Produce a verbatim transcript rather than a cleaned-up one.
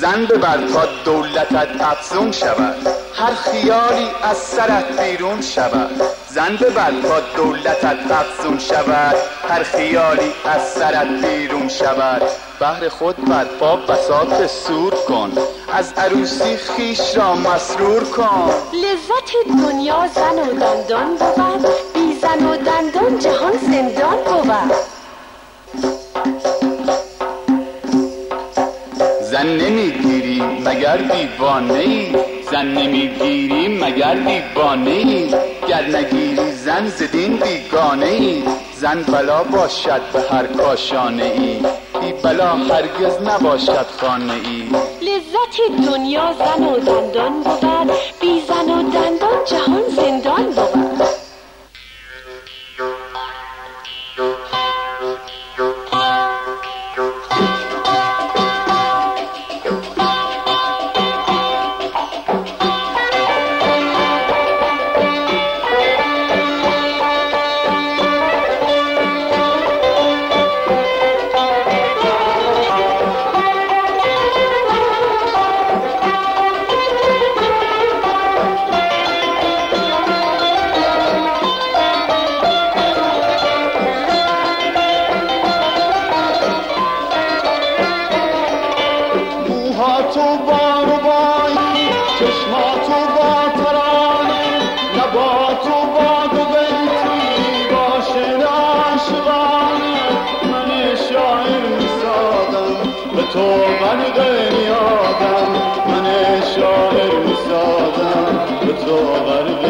زن ببر تا دولتت افزون شود، هر خیالی از سرت بیرون شود. زن ببر تا دولتت افزون شود، هر خیالی از سرت بیرون شود. بهر خود برپا بساط سور کن، از عروسی خیش را مسرور کن. لذت دنیا زن و دندان بود، بی زن و دندان جهان زندان بود. زن نمیگیری مگر دیوانه ای، زن نمیگیری مگر دیوانه ای. گر نگیری زن زدین بیگانه ای، زن بلا باشد به هر کاشانه ای، بی بلا هرگز نباشد خانه ای. لذت دنیا زن و دندان بود، بی زن و دندان جهان زندان بود. تو بار بایی، چشماتو با ترانه، لباتو با دو بیتی باشه عاشقانه. من شاعر میسادم به تو غرق یادم، من شاعر میسادم به تو غرق